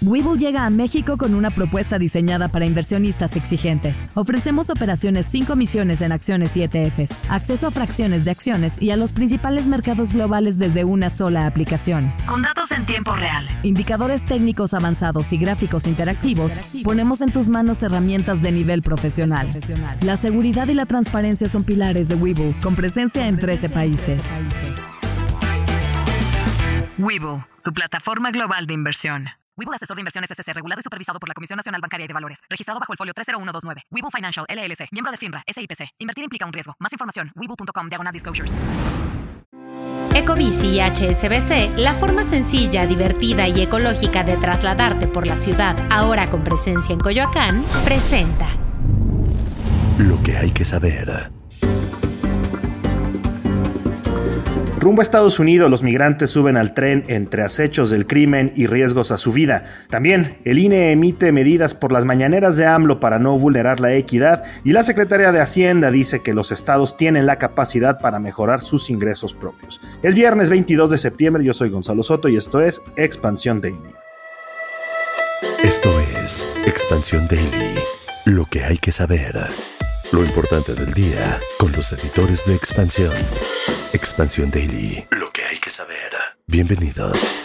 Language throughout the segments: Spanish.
Webull llega a México con una propuesta diseñada para inversionistas exigentes. Ofrecemos operaciones sin comisiones en acciones y ETFs, acceso a fracciones de acciones y a los principales mercados globales desde una sola aplicación. Con datos en tiempo real, indicadores técnicos avanzados y gráficos interactivos, ponemos en tus manos herramientas de nivel profesional. La seguridad y la transparencia son pilares de Webull, con presencia en 13 países. Webull, tu plataforma global de inversión. Webull Asesor de Inversiones S.C. regulado y supervisado por la Comisión Nacional Bancaria y de Valores. Registrado bajo el folio 30129. Webull Financial, LLC. Miembro de FINRA, SIPC. Invertir implica un riesgo. Más información, webull.com/disclosures. Ecobici y HSBC, la forma sencilla, divertida y ecológica de trasladarte por la ciudad, ahora con presencia en Coyoacán, presenta Lo que hay que saber. Rumbo a Estados Unidos, los migrantes suben al tren entre acechos del crimen y riesgos a su vida. También, el INE emite medidas por las mañaneras de AMLO para no vulnerar la equidad y la Secretaría de Hacienda dice que los estados tienen la capacidad para mejorar sus ingresos propios. Es viernes 22 de septiembre, yo soy Gonzalo Soto y esto es Expansión Daily. Esto es Expansión Daily. Lo que hay que saber. Lo importante del día con los editores de Expansión. Expansión Daily. Lo que hay que saber. Bienvenidos.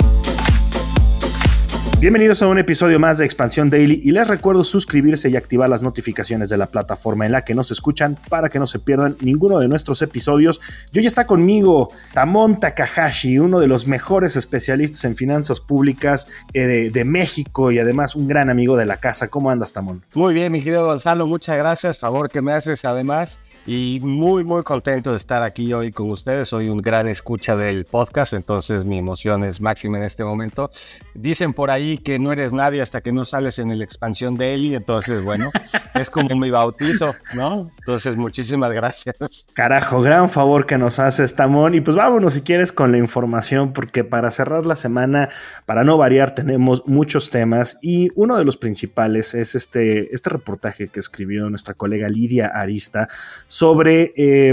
Bienvenidos a un episodio más de Expansión Daily y les recuerdo suscribirse y activar las notificaciones de la plataforma en la que nos escuchan para que no se pierdan ninguno de nuestros episodios. Y hoy está conmigo Tamón Takahashi, uno de los mejores especialistas en finanzas públicas de México y además un gran amigo de la casa. ¿Cómo andas, Tamón? Muy bien, mi querido Gonzalo, muchas gracias, favor que me haces además, y muy contento de estar aquí hoy con ustedes. Soy un gran escucha del podcast, entonces mi emoción es máxima en este momento. Dicen por ahí que no eres nadie hasta que no sales en el Expansión Daily, entonces bueno, es como mi bautizo, ¿no? Entonces muchísimas gracias. Carajo, gran favor que nos haces, Tamón, y pues vámonos si quieres con la información, porque para cerrar la semana, para no variar, tenemos muchos temas y uno de los principales es este reportaje que escribió nuestra colega Lidia Arista sobre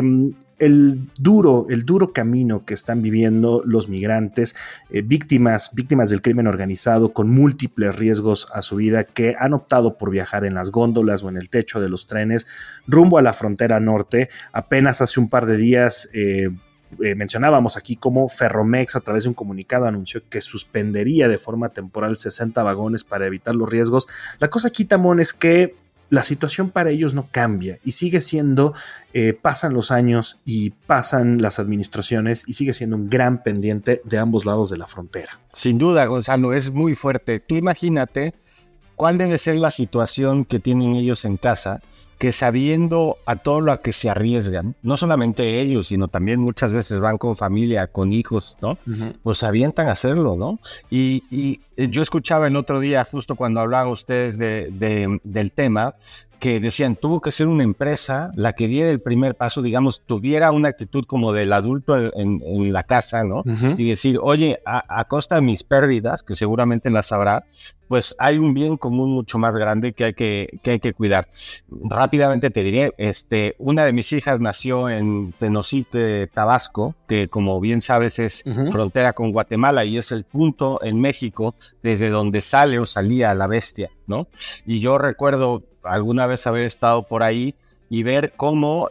el duro camino que están viviendo los migrantes, víctimas del crimen organizado con múltiples riesgos a su vida, que han optado por viajar en las góndolas o en el techo de los trenes rumbo a la frontera norte. Apenas hace un par de días mencionábamos aquí cómo Ferromex, a través de un comunicado, anunció que suspendería de forma temporal 60 vagones para evitar los riesgos. La cosa aquí, Tamón, es que la situación para ellos no cambia y sigue siendo, pasan los años y pasan las administraciones y sigue siendo un gran pendiente de ambos lados de la frontera. Sin duda, Gonzalo, es muy fuerte. Tú imagínate cuál debe ser la situación que tienen ellos en casa, que sabiendo a todo lo que se arriesgan, no solamente ellos, sino también muchas veces van con familia, con hijos, ¿no? Uh-huh. Pues avientan a hacerlo, ¿no? Y yo escuchaba el otro día, justo cuando hablaban ustedes del tema, que decían, tuvo que ser una empresa la que diera el primer paso, digamos, tuviera una actitud como del adulto en la casa, ¿no? Uh-huh. Y decir, oye, a costa de mis pérdidas, que seguramente las habrá, pues hay un bien común mucho más grande que hay que cuidar. Rápidamente te diré, una de mis hijas nació en Tenosique, Tabasco, que como bien sabes es uh-huh. frontera con Guatemala y es el punto en México desde donde sale o salía la bestia, ¿no? Y yo recuerdo alguna vez haber estado por ahí y ver cómo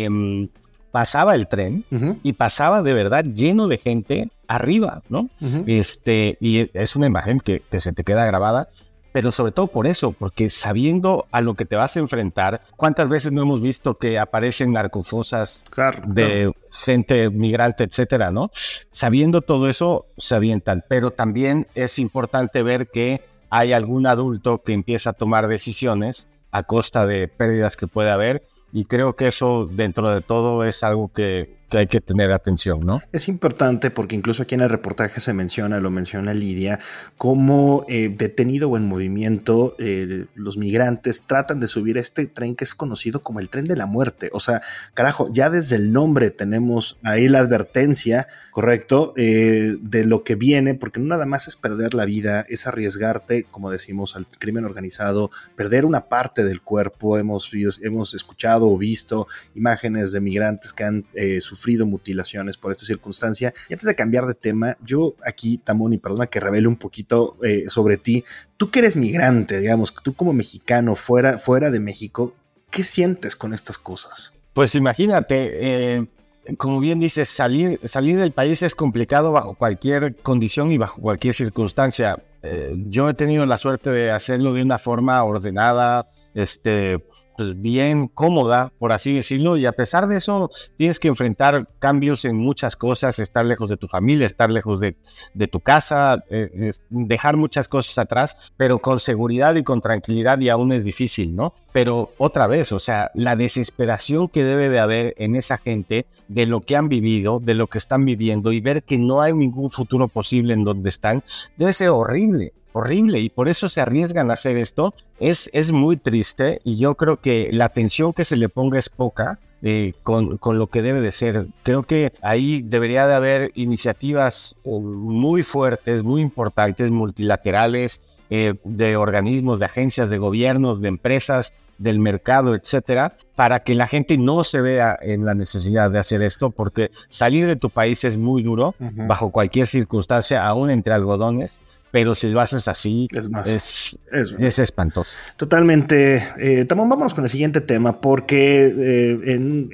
pasaba el tren uh-huh. y pasaba de verdad lleno de gente arriba, ¿no? Uh-huh. Y es una imagen que se te queda grabada, pero sobre todo por eso, porque sabiendo a lo que te vas a enfrentar, ¿cuántas veces no hemos visto que aparecen narcofosas de gente migrante, etcétera, ¿no? Sabiendo todo eso, se avientan, pero también es importante ver que hay algún adulto que empieza a tomar decisiones a costa de pérdidas que puede haber, y creo que eso dentro de todo es algo que hay que tener atención, ¿no? Es importante porque incluso aquí en el reportaje lo menciona Lidia, cómo detenido o en movimiento los migrantes tratan de subir este tren que es conocido como el tren de la muerte. O sea, carajo, ya desde el nombre tenemos ahí la advertencia, ¿correcto? De lo que viene, porque no nada más es perder la vida, es arriesgarte, como decimos, al crimen organizado, perder una parte del cuerpo. Hemos escuchado o visto imágenes de migrantes que han sufrido sufrido mutilaciones por esta circunstancia. Y antes de cambiar de tema, yo aquí, Tamón, y perdona que revele un poquito sobre ti, tú que eres migrante, digamos, tú como mexicano fuera de México, ¿qué sientes con estas cosas? Pues imagínate, como bien dices, salir del país es complicado bajo cualquier condición y bajo cualquier circunstancia. Yo he tenido la suerte de hacerlo de una forma ordenada, pues bien cómoda, por así decirlo, y a pesar de eso tienes que enfrentar cambios en muchas cosas, estar lejos de tu familia, estar lejos de tu casa, dejar muchas cosas atrás, pero con seguridad y con tranquilidad, y aún es difícil, ¿no? Pero otra vez, o sea, la desesperación que debe de haber en esa gente de lo que han vivido, de lo que están viviendo, y ver que no hay ningún futuro posible en donde están, debe ser horrible, y por eso se arriesgan a hacer esto. Es muy triste, y yo creo que la atención que se le ponga es poca con lo que debe de ser. Creo que ahí debería de haber iniciativas muy fuertes, muy importantes, multilaterales, de organismos, de agencias, de gobiernos, de empresas, del mercado, etcétera, para que la gente no se vea en la necesidad de hacer esto, porque salir de tu país es muy duro, bajo cualquier circunstancia, aún entre algodones, pero si lo haces así, es espantoso. Totalmente. Tamón, vámonos con el siguiente tema, porque en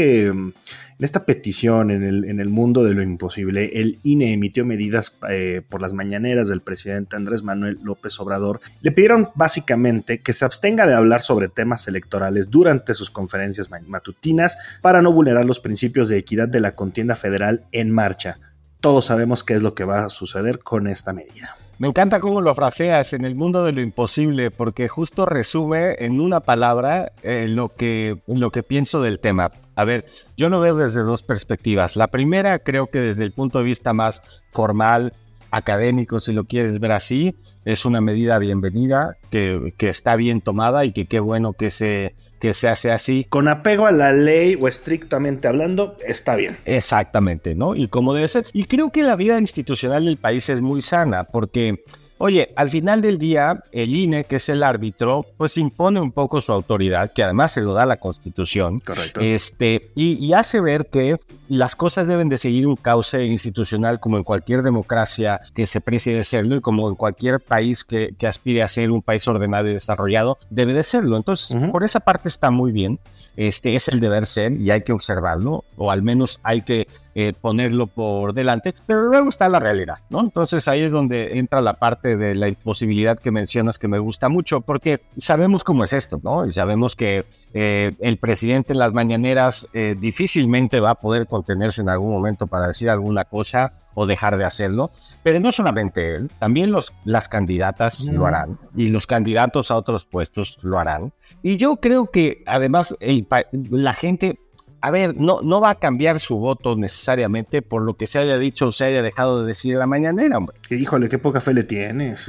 esta petición, en el mundo de lo imposible, el INE emitió medidas por las mañaneras del presidente Andrés Manuel López Obrador. Le pidieron básicamente que se abstenga de hablar sobre temas electorales durante sus conferencias matutinas para no vulnerar los principios de equidad de la contienda federal en marcha. Todos sabemos qué es lo que va a suceder con esta medida. Me encanta cómo lo fraseas, en el mundo de lo imposible, porque justo resume en una palabra lo que pienso del tema. A ver, yo lo veo desde dos perspectivas. La primera, creo que desde el punto de vista más formal, académico, si lo quieres ver así, es una medida bienvenida, que está bien tomada, y que qué bueno que se hace así. Con apego a la ley, o estrictamente hablando, está bien. Exactamente, ¿no? Y como debe ser. Y creo que la vida institucional del país es muy sana, porque, oye, al final del día, el INE, que es el árbitro, pues impone un poco su autoridad, que además se lo da la Constitución. Correcto. Y hace ver que las cosas deben de seguir un cauce institucional, como en cualquier democracia que se precie de serlo, y como en cualquier país que aspire a ser un país ordenado y desarrollado, debe de serlo. Entonces, por esa parte está muy bien. Es el deber ser, y hay que observarlo, o al menos hay que ponerlo por delante, pero luego está la realidad, ¿no? Entonces ahí es donde entra la parte de la imposibilidad que mencionas, que me gusta mucho, porque sabemos cómo es esto, ¿no? Y sabemos que el presidente en las mañaneras difícilmente va a poder contenerse en algún momento para decir alguna cosa o dejar de hacerlo, pero no solamente él, también las candidatas lo harán, y los candidatos a otros puestos lo harán, y yo creo que además la gente, a ver, no va a cambiar su voto necesariamente por lo que se haya dicho o se haya dejado de decir en la mañanera, hombre. Híjole, qué poca fe le tienes.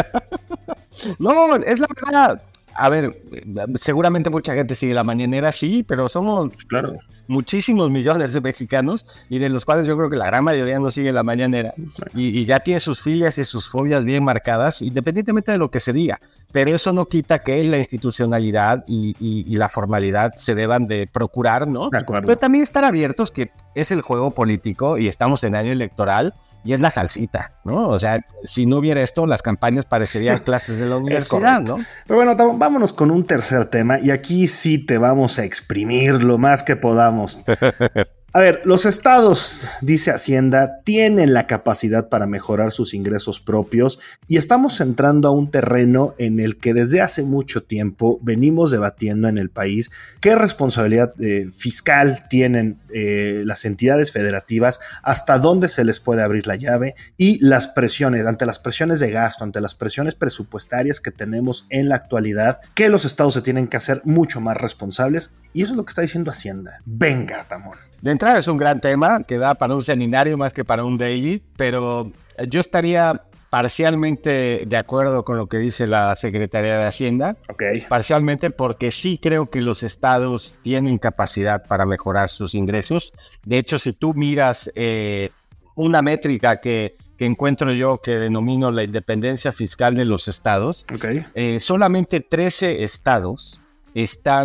No, es la verdad. A ver, seguramente mucha gente sigue la mañanera, sí, pero somos muchísimos millones de mexicanos, y de los cuales yo creo que la gran mayoría no sigue la mañanera, y ya tiene sus filias y sus fobias bien marcadas, independientemente de lo que se diga. Pero eso no quita que la institucionalidad y la formalidad se deban de procurar, ¿no? De acuerdo. Pero también estar abiertos, que es el juego político y estamos en año electoral, y es la salsita, ¿no? O sea, si no hubiera esto, las campañas parecerían clases de la universidad, ¿no? Pero bueno, vámonos con un tercer tema, y aquí sí te vamos a exprimir lo más que podamos. A ver, los estados, dice Hacienda, tienen la capacidad para mejorar sus ingresos propios, y estamos entrando a un terreno en el que desde hace mucho tiempo venimos debatiendo en el país qué responsabilidad fiscal tienen las entidades federativas, hasta dónde se les puede abrir la llave, y las presiones, ante las presiones de gasto, ante las presiones presupuestarias que tenemos en la actualidad, que los estados se tienen que hacer mucho más responsables, y eso es lo que está diciendo Hacienda. Venga, Tamón. De entrada es un gran tema que da para un seminario más que para un daily, pero yo estaría parcialmente de acuerdo con lo que dice la Secretaría de Hacienda. Okay. Parcialmente porque sí creo que los estados tienen capacidad para mejorar sus ingresos. De hecho, si tú miras una métrica que encuentro yo, que denomino la independencia fiscal de los estados, solamente 13 estados están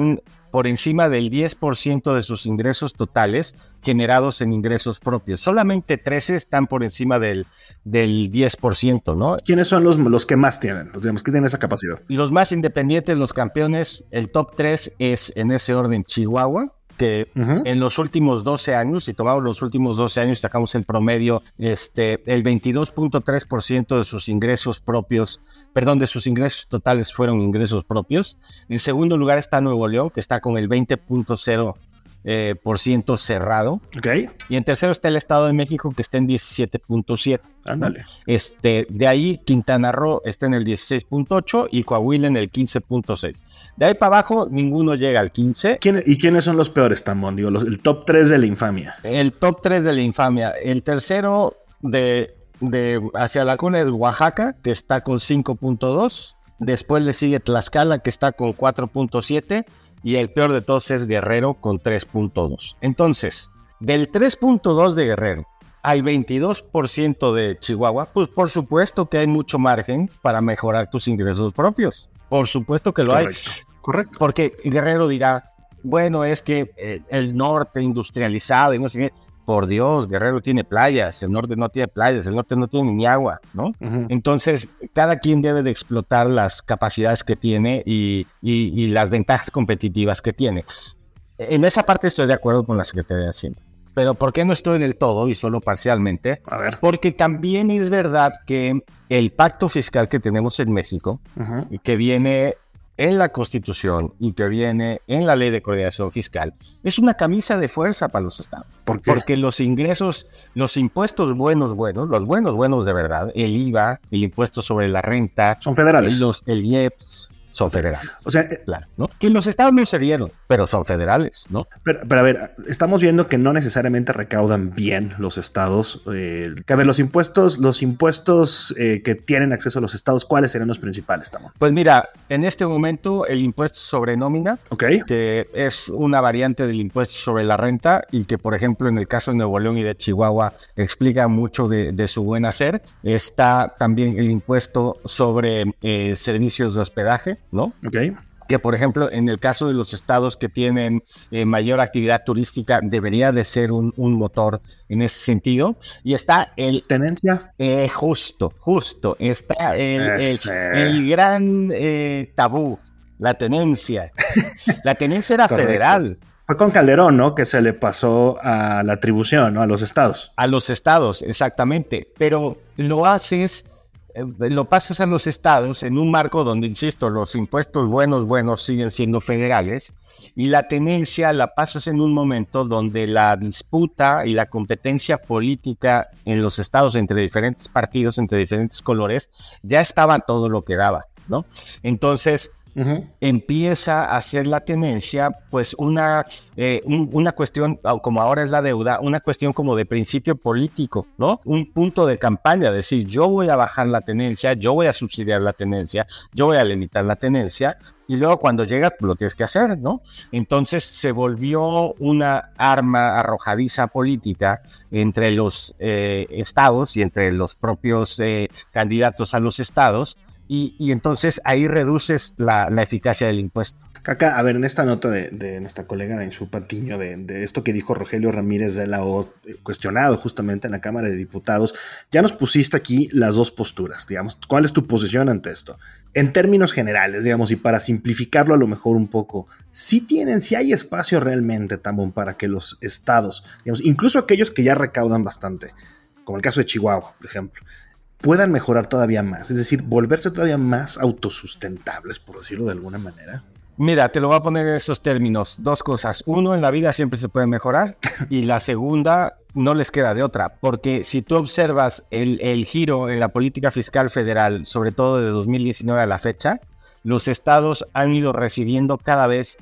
por encima del 10% de sus ingresos totales generados en ingresos propios. Solamente 13 están por encima del 10%, ¿no? ¿Quiénes son los que más tienen? Digamos, que tienen esa capacidad. Y los más independientes, los campeones, el top 3 es en ese orden Chihuahua, que en los últimos 12 años, si tomamos los últimos 12 años, sacamos el promedio, el 22.3% de sus ingresos propios, de sus ingresos totales fueron ingresos propios. En segundo lugar está Nuevo León, que está con el 20.0% cerrado. Okay. Y en tercero está el Estado de México, que está en 17.7. Ándale. De ahí Quintana Roo está en el 16.8 y Coahuila en el 15.6. De ahí para abajo ninguno llega al 15. ¿Y quiénes son los peores, Tamón? Digo, el top 3 de la infamia. El top 3 de la infamia. El tercero de hacia la cuna es Oaxaca, que está con 5.2. Después le sigue Tlaxcala, que está con 4.7. Y el peor de todos es Guerrero con 3.2. Entonces, del 3.2 de Guerrero al 22% de Chihuahua, pues por supuesto que hay mucho margen para mejorar tus ingresos propios. Por supuesto que lo hay. Correcto. Porque Guerrero dirá, bueno, es que el norte industrializado y no sé qué. Por Dios, Guerrero tiene playas, el norte no tiene playas, el norte no tiene ni agua, ¿no? Entonces, cada quien debe de explotar las capacidades que tiene y las ventajas competitivas que tiene. En esa parte estoy de acuerdo con la Secretaría de Hacienda. Pero ¿por qué no estoy del todo y solo parcialmente? A ver. Porque también es verdad que el pacto fiscal que tenemos en México, y que viene en la Constitución y que viene en la Ley de Coordinación Fiscal, es una camisa de fuerza para los estados. ¿Por qué? Porque los ingresos, los impuestos buenos, los buenos de verdad, el IVA, el impuesto sobre la renta, son federales. El IEPS, son federales. O sea, claro, ¿no? Que los estados no se dieron, pero son federales, ¿no? Pero a ver, estamos viendo que no necesariamente recaudan bien los estados. Que a ver, los impuestos que tienen acceso a los estados, ¿cuáles serían los principales, Tamón? Pues mira, en este momento el impuesto sobre nómina, okay, que es una variante del impuesto sobre la renta y que, por ejemplo, en el caso de Nuevo León y de Chihuahua explica mucho de su buen hacer. Está también el impuesto sobre servicios de hospedaje, ¿no? Okay. Que, por ejemplo, en el caso de los estados que tienen mayor actividad turística, debería de ser un motor en ese sentido. Y está el... ¿Tenencia? Justo. Está el gran tabú, la tenencia. La tenencia era federal. Fue con Calderón, ¿no? Que se le pasó a la atribución, ¿no? A los estados. A los estados, exactamente. Pero lo pasas a los estados en un marco donde, insisto, los impuestos buenos siguen siendo federales, y la tenencia la pasas en un momento donde la disputa y la competencia política en los estados entre diferentes partidos, entre diferentes colores, ya estaba todo lo que daba, ¿no? Entonces empieza a ser la tenencia, pues una cuestión, como ahora es la deuda, una cuestión como de principio político, ¿no? Un punto de campaña, decir, yo voy a bajar la tenencia, yo voy a subsidiar la tenencia, yo voy a limitar la tenencia, y luego cuando llegas, pues lo tienes que hacer, ¿no? Entonces se volvió una arma arrojadiza política entre los estados y entre los propios candidatos a los estados. Y entonces ahí reduces la eficacia del impuesto. Acá, a ver, en esta nota de nuestra colega Dainzú Patiño, de esto que dijo Rogelio Ramírez de la O, cuestionado justamente en la Cámara de Diputados, ya nos pusiste aquí las dos posturas, digamos. ¿Cuál es tu posición ante esto? En términos generales, digamos, y para simplificarlo a lo mejor un poco, sí hay espacio realmente, Tamón, para que los estados, digamos, incluso aquellos que ya recaudan bastante, como el caso de Chihuahua, por ejemplo, puedan mejorar todavía más, es decir, volverse todavía más autosustentables, por decirlo de alguna manera. Mira, te lo voy a poner en esos términos. Dos cosas. Uno, en la vida siempre se puede mejorar, y la segunda, no les queda de otra, porque si tú observas el giro en la política fiscal federal, sobre todo de 2019 a la fecha, los estados han ido recibiendo cada vez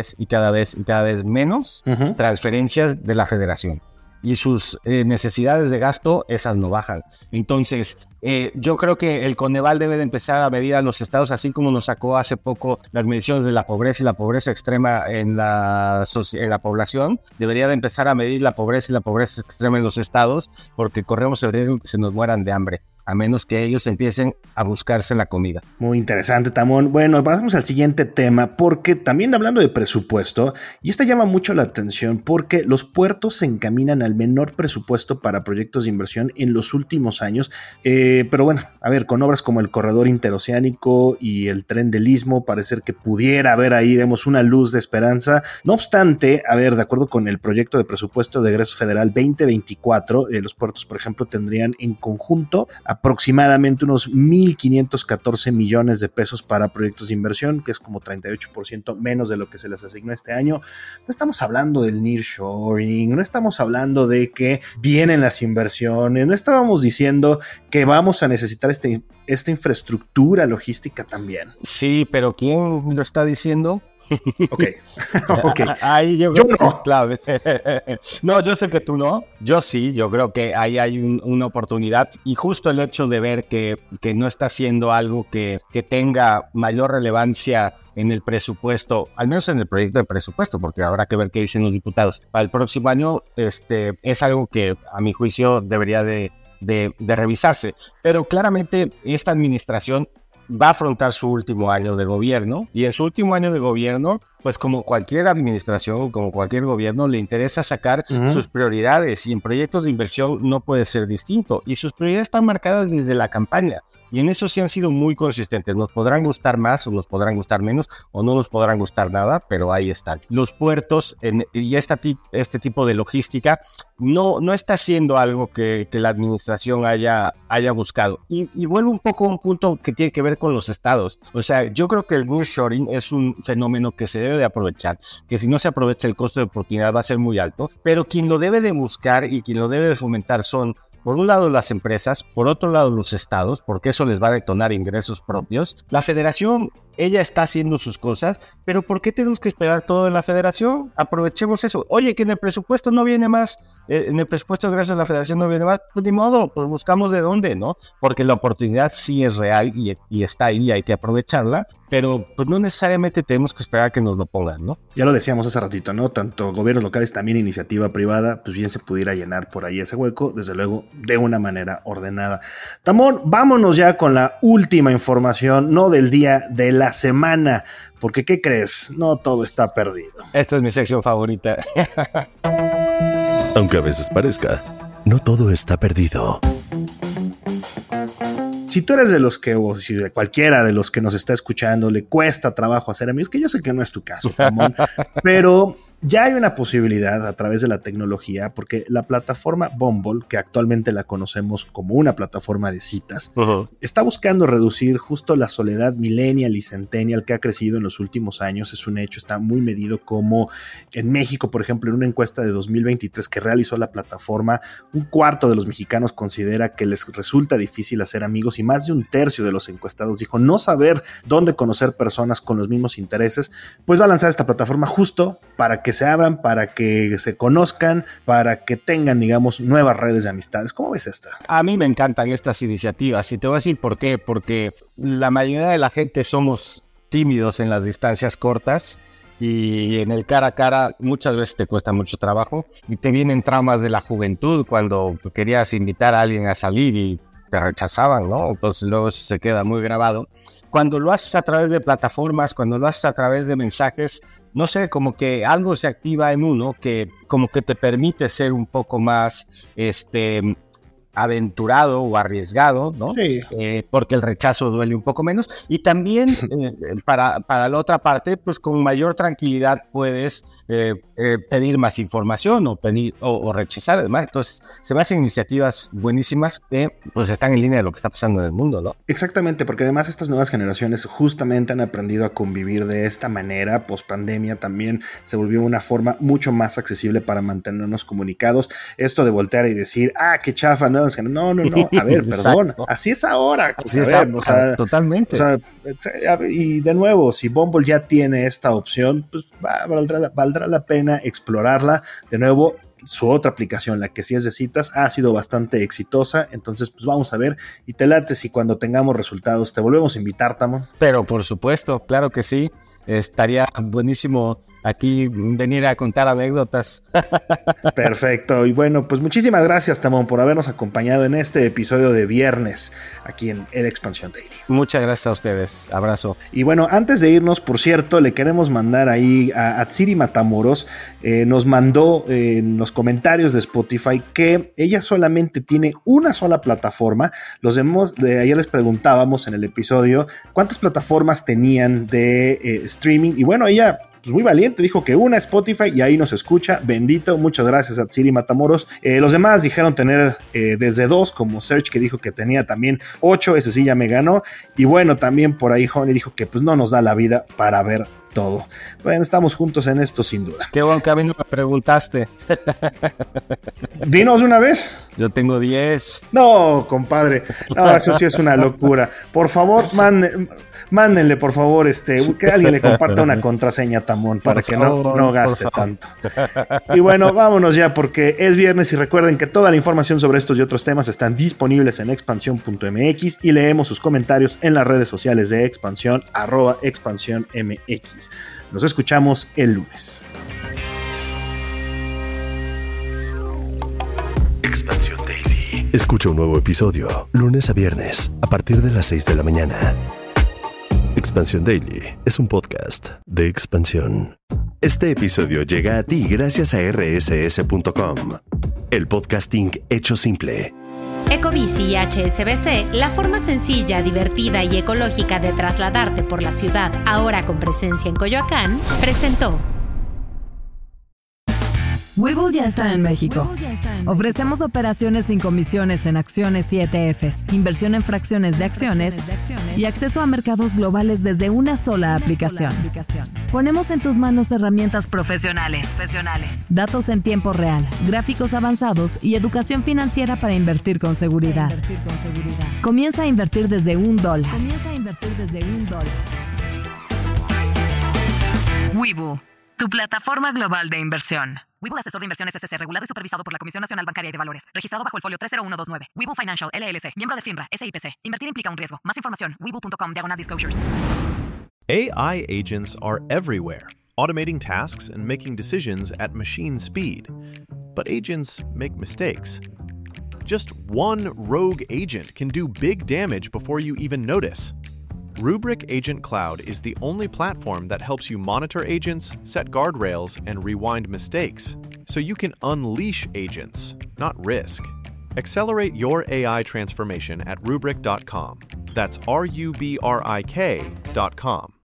menos transferencias de la federación. Y sus necesidades de gasto, esas no bajan. Entonces, yo creo que el Coneval debe de empezar a medir a los estados, así como nos sacó hace poco las mediciones de la pobreza y la pobreza extrema en la población. Debería de empezar a medir la pobreza y la pobreza extrema en los estados, porque corremos el riesgo de que se nos mueran de hambre a menos que ellos empiecen a buscarse la comida. Muy interesante, Tamón. Bueno, pasamos al siguiente tema, porque también hablando de presupuesto, y esta llama mucho la atención porque los puertos se encaminan al menor presupuesto para proyectos de inversión en los últimos años, pero bueno, a ver, con obras como el corredor interoceánico y el tren del Istmo, parecer que pudiera haber ahí, digamos, una luz de esperanza. No obstante, a ver, de acuerdo con el proyecto de presupuesto de egreso federal 2024, los puertos, por ejemplo, tendrían en conjunto aproximadamente unos 1,514 millones de pesos para proyectos de inversión, que es como 38% menos de lo que se les asignó este año. No estamos hablando del nearshoring, no estamos hablando de que vienen las inversiones, no estábamos diciendo que vamos a necesitar esta infraestructura logística también. Sí, pero ¿quién lo está diciendo? Ok. Ahí yo no. Clave. No, yo sé que tú no. Yo sí, yo creo que ahí hay una oportunidad. Y justo el hecho de ver que no está haciendo algo que tenga mayor relevancia en el presupuesto, al menos en el proyecto de presupuesto, porque habrá que ver qué dicen los diputados. Para el próximo año, es algo que a mi juicio debería de revisarse. Pero claramente esta administración va a afrontar su último año de gobierno, y en su último año de gobierno, pues como cualquier administración, como cualquier gobierno, le interesa sacar sus prioridades, y en proyectos de inversión no puede ser distinto, y sus prioridades están marcadas desde la campaña, y en eso sí han sido muy consistentes. Nos podrán gustar más o nos podrán gustar menos, o no nos podrán gustar nada, pero ahí están. Los puertos y este tipo de logística no está haciendo algo que la administración haya buscado. Y vuelvo un poco a un punto que tiene que ver con los estados. O sea, yo creo que el nearshoring es un fenómeno que se debe de aprovechar, que si no se aprovecha el costo de oportunidad va a ser muy alto, pero quien lo debe de buscar y quien lo debe de fomentar son, por un lado, las empresas, por otro lado, los estados, porque eso les va a detonar ingresos propios. La federación, ella está haciendo sus cosas, pero ¿por qué tenemos que esperar todo en la federación? Aprovechemos eso. Oye, que en el presupuesto no viene más, en el presupuesto de ingresos de la federación no viene más, pues ni modo, pues buscamos de dónde, ¿no? Porque la oportunidad sí es real y está ahí y hay que aprovecharla, pero pues no necesariamente tenemos que esperar a que nos lo pongan, ¿no? Ya lo decíamos hace ratito, ¿no? Tanto gobiernos locales, también iniciativa privada, pues bien se pudiera llenar por ahí ese hueco, desde luego, de una manera ordenada. Tamón, vámonos ya con la última información, no del día, de la semana, porque ¿qué crees? No todo está perdido. Esta es mi sección favorita. Aunque a veces parezca, no todo está perdido. Si tú eres de los que, o si de cualquiera de los que nos está escuchando le cuesta trabajo hacer amigos, que yo sé que no es tu caso, Ramón, pero ya hay una posibilidad a través de la tecnología, porque la plataforma Bumble, que actualmente la conocemos como una plataforma de citas, está buscando reducir justo la soledad millennial y centennial que ha crecido en los últimos años. Es un hecho, está muy medido, como en México, por ejemplo, en una encuesta de 2023 que realizó la plataforma, 1/4 de los mexicanos considera que les resulta difícil hacer amigos, y más de 1/3 de los encuestados dijo no saber dónde conocer personas con los mismos intereses. Pues va a lanzar esta plataforma justo para que se abran, para que se conozcan, para que tengan, digamos, nuevas redes de amistades. ¿Cómo ves esta? A mí me encantan estas iniciativas, y te voy a decir por qué. Porque la mayoría de la gente somos tímidos en las distancias cortas, y en el cara a cara muchas veces te cuesta mucho trabajo, y te vienen traumas de la juventud cuando querías invitar a alguien a salir y te rechazaban, ¿no? Entonces luego eso se queda muy grabado. Cuando lo haces a través de plataformas, cuando lo haces a través de mensajes, no sé, como que algo se activa en uno que como que te permite ser un poco más aventurado o arriesgado, ¿no? Sí. Porque el rechazo duele un poco menos. Y también para la otra parte, pues con mayor tranquilidad puedes pedir más información o rechazar además. Entonces se me hacen iniciativas buenísimas que pues están en línea de lo que está pasando en el mundo, ¿no? Exactamente, porque además estas nuevas generaciones justamente han aprendido a convivir de esta manera. Pospandemia también se volvió una forma mucho más accesible para mantenernos comunicados. Esto de voltear y decir, qué chafa, no, a ver, perdón, así es ahora. Así es ahora, o sea, totalmente. O sea, y de nuevo, si Bumble ya tiene esta opción, pues valdrá la pena explorarla. De nuevo, su otra aplicación, la que sí es de citas, ha sido bastante exitosa. Entonces, pues vamos a ver, y te late si cuando tengamos resultados te volvemos a invitar, Tamón. Pero por supuesto, claro que sí. Estaría buenísimo aquí venir a contar anécdotas. Perfecto. Y bueno, pues muchísimas gracias, Tamón, por habernos acompañado en este episodio de viernes aquí en El Expansión Daily. Muchas gracias a ustedes. Abrazo. Y bueno, antes de irnos, por cierto, le queremos mandar ahí a Atsiri Matamoros. Nos mandó en los comentarios de Spotify que ella solamente tiene una sola plataforma. Los demás, ayer les preguntábamos en el episodio cuántas plataformas tenían de streaming. Y bueno, ella, pues muy valiente, dijo que una, Spotify, y ahí nos escucha. Bendito, muchas gracias a Atsiri Matamoros. Los demás dijeron tener desde 2, como Serge, que dijo que tenía también 8, ese sí ya me ganó. Y bueno, también por ahí Honey dijo que pues no nos da la vida para ver todo. Bueno, estamos juntos en esto sin duda. Qué bueno que a mí no me preguntaste. ¿Dinos una vez? Yo tengo 10. No, compadre. No, eso sí es una locura. Por favor, mándenle, por favor, que alguien le comparta una contraseña, Tamón, para que no gaste tanto. Y bueno, vámonos ya, porque es viernes y recuerden que toda la información sobre estos y otros temas están disponibles en expansión.mx y leemos sus comentarios en las redes sociales de Expansión, @expansiónmx. Nos escuchamos el lunes. Expansión Daily. Escucha un nuevo episodio lunes a viernes a partir de las 6 de la mañana. Expansión Daily es un podcast de Expansión. Este episodio llega a ti gracias a rss.com, el podcasting hecho simple. Ecobici y HSBC, la forma sencilla, divertida y ecológica de trasladarte por la ciudad, ahora con presencia en Coyoacán, presentó. Webull ya está en México. Ofrecemos operaciones sin comisiones en acciones y ETFs, inversión en fracciones de acciones y acceso a mercados globales desde una sola aplicación. Ponemos en tus manos herramientas profesionales, datos en tiempo real, gráficos avanzados y educación financiera para invertir con seguridad. Comienza a invertir desde $1. Webull, tu plataforma global de inversión. Webull Asesor de Inversiones S.C. regulado y supervisado por la Comisión Nacional Bancaria y de Valores. Registrado bajo el folio 30129. Webull Financial, LLC. Miembro de FINRA, SIPC. Invertir implica un riesgo. Más información, webull.com/disclosures. AI agents are everywhere, automating tasks and making decisions at machine speed. But agents make mistakes. Just one rogue agent can do big damage before you even notice. Rubrik Agent Cloud is the only platform that helps you monitor agents, set guardrails, and rewind mistakes, so you can unleash agents, not risk. Accelerate your AI transformation at Rubrik.com. That's RUBRIK.com.